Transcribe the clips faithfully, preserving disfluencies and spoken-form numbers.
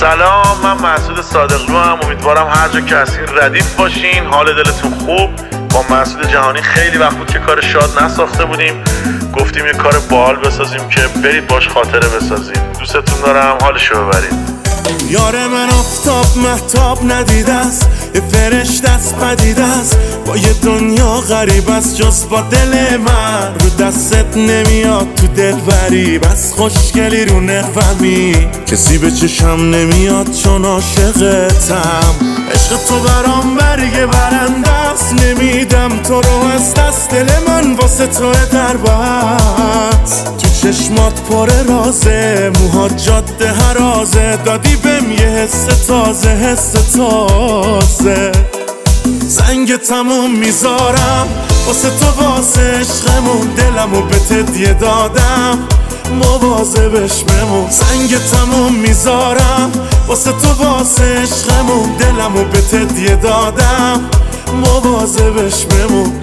سلام، من مسعود صادقلو هم. امیدوارم هر جا که هستین ردیف باشین، حال دلتون خوب. با مسعود جهانی خیلی وقت بود که کار شاد نساخته بودیم، گفتیم یه کار باحال بسازیم که برید باش خاطره بسازیم. دوستتون دارم، حالشو ببرید. یار من آفتاب مهتاب ندیده است، یه فرشته است پدیده است، با یه دنیا غریب است جز با دل من. رو دستت نمیاد تو دل بری، بس خوشگلی رو نقومی، کسی به چشم نمیاد چون عاشقتم. عشق تو برام برگ برنده است، نمیدم تو رو از دست. دل من واسه تو در بست، تو چشمات پر رازه، موهات جاده هرازه، دادی بهم یه حس تازه، حس تازه. زنگ تموم میذارم واسه تو، واسه عشقمون، دلمو به تدیه دادم، مواظبش بمون. زنگ تموم میذارم واسه تو، واسه عشقمون، دلمو به تدیه دادم، مواظبش بمون.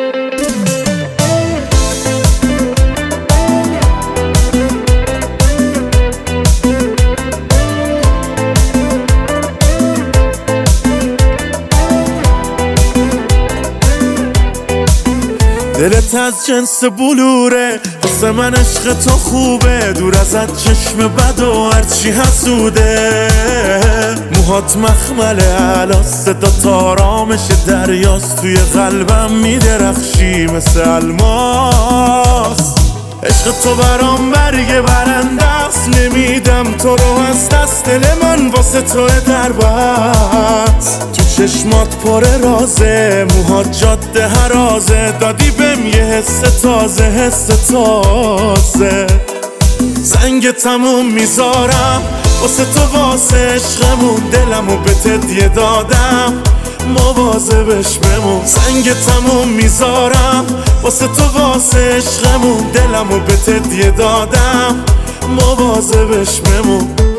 دلت از جنس بلوره، واسه من عشق تو خوبه، دور ازت چشم بد و هرچی حسوده. موهات مخمل الاست، صدا تارامش دریاست، توی قلبم میدرخشی مثل الماس. عشق تو برام برگ برنده است، نمیدم تو رو از دست. دل من واسه تو در بست، تو چشمات پر رازه، موهات جاده هرازه، دادی بهم یه حس تازه، حس تازه. زنگ تموم میذارم واسه تو، واسه عشقمون، دلمو به تدیه دادم، مواظبش بمون. زنگ تموم میذارم واسه تو، واسه عشقمون، دلمو به تدیه دادم، مواظبش بمون.